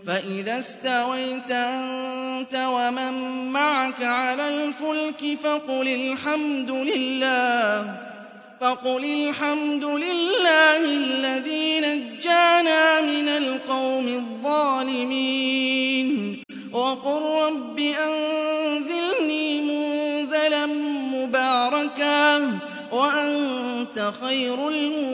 فإذا استويت أنت ومن معك على الفلك فقل الحمد لله الذي نجانا من القوم الظالمين وقل رب أنزلني منزلا مباركا وأنت خير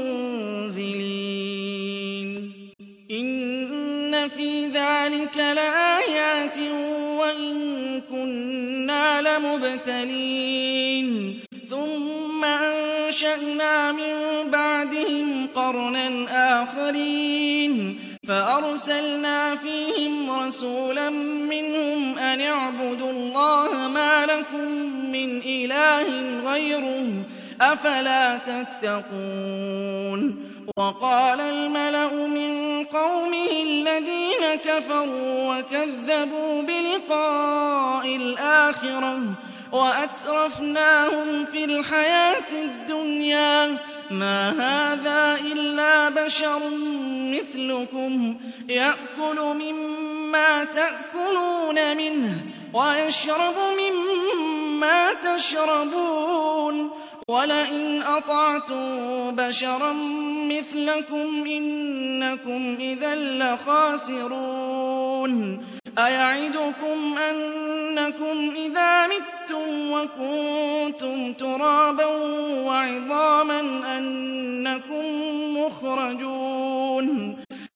المنزلين إن في ذلك لآيات وإن كنا لمبتلين ثم أنشأنا من بعدهم قرنا آخرين فأرسلنا فيهم رسولا منهم أن اعبدوا الله ما لكم من إله غيره أفلا تتقون وقال الملأ من قومه الذين كفروا وكذبوا بلقاء الآخرة وأترفناهم في الحياة الدنيا ما هذا إلا بشر مثلكم يأكل مما تأكلون منه ويشرب مما تشربون ولئن أطعتم بشرا مثلكم إنكم إذا لخاسرون أيعدكم أنكم إذا متم وكنتم ترابا وعظاما أنكم مخرجون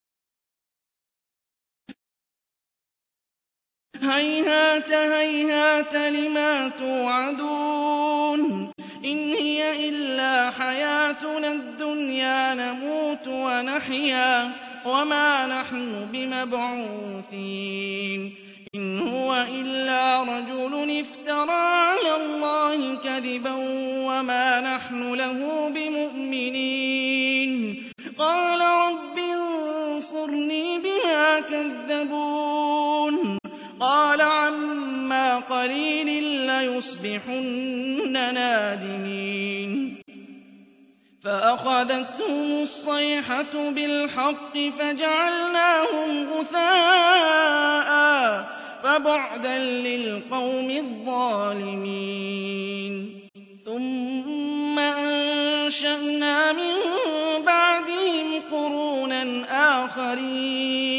هيهات هيهات لما توعدون إن هي إلا حياتنا الدنيا نموت ونحيا وما نحن بمبعوثين إن هو إلا رجل افترى على الله كذبا وما نحن له بمؤمنين قال رب انصرني بما كذبون قال عما قليل ليصبحن نادمين فأخذتهم الصيحة بالحق فجعلناهم غثاء فبعدا للقوم الظالمين ثم أنشأنا من بعدهم قرونا آخرين